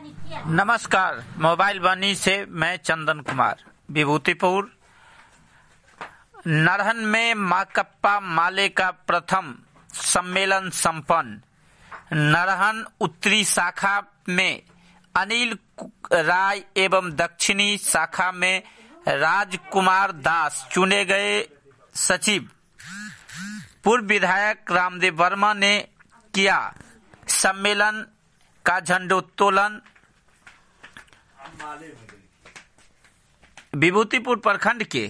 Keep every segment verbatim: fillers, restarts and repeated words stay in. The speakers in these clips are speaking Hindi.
नमस्कार। मोबाइल वाणी से मैं चंदन कुमार। विभूतिपुर नरहन में माकप्पा माले का प्रथम सम्मेलन संपन्न। नरहन उत्तरी शाखा में अनिल राय एवं दक्षिणी शाखा में राजकुमार दास चुने गए सचिव। पूर्व विधायक रामदेव वर्मा ने किया सम्मेलन का झंडोत्तोलन। विभूतिपुर प्रखंड के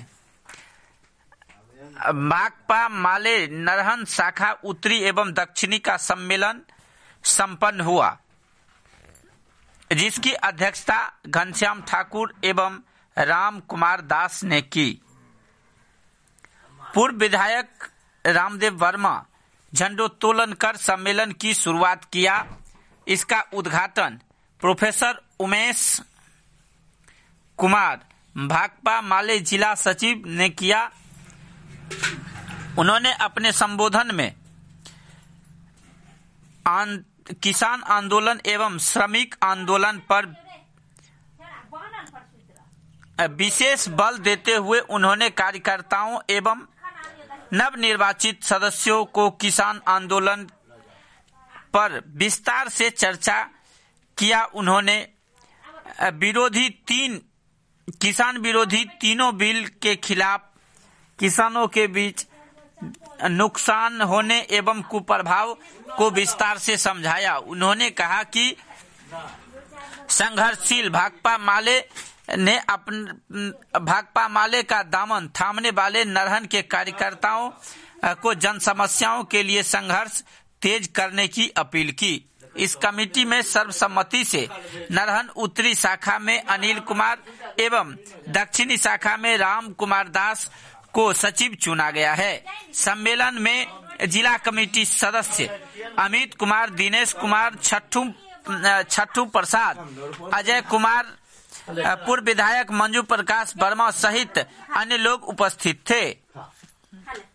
माकपा माले नरहन शाखा उत्तरी एवं दक्षिणी का सम्मेलन संपन्न हुआ, जिसकी अध्यक्षता घनश्याम ठाकुर एवं राम कुमार दास ने की। पूर्व विधायक रामदेव वर्मा झंडोत्तोलन कर सम्मेलन की शुरुआत किया। इसका उद्घाटन प्रोफेसर उमेश कुमार भाकपा माले जिला सचिव ने किया। उन्होंने अपने संबोधन में आन, किसान आंदोलन एवं श्रमिक आंदोलन पर विशेष बल देते हुए उन्होंने कार्यकर्ताओं एवं नवनिर्वाचित सदस्यों को किसान आंदोलन पर विस्तार से चर्चा किया। उन्होंने विरोधी तीन किसान विरोधी तीनों बिल के खिलाफ किसानों के बीच नुकसान होने एवं कुप्रभाव को विस्तार से समझाया। उन्होंने कहा कि संघर्षशील भाकपा माले ने अपन भाकपा माले का दामन थामने वाले नरहन के कार्यकर्ताओं को जन समस्याओं के लिए संघर्ष तेज करने की अपील की। इस कमेटी में सर्वसम्मति से नरहन उत्तरी शाखा में अनिल कुमार एवं दक्षिणी शाखा में राम कुमार दास को सचिव चुना गया है। सम्मेलन में जिला कमेटी सदस्य अमित कुमार, दिनेश कुमार, छठू छठू प्रसाद, अजय कुमार, पूर्व विधायक मंजू प्रकाश वर्मा सहित अन्य लोग उपस्थित थे।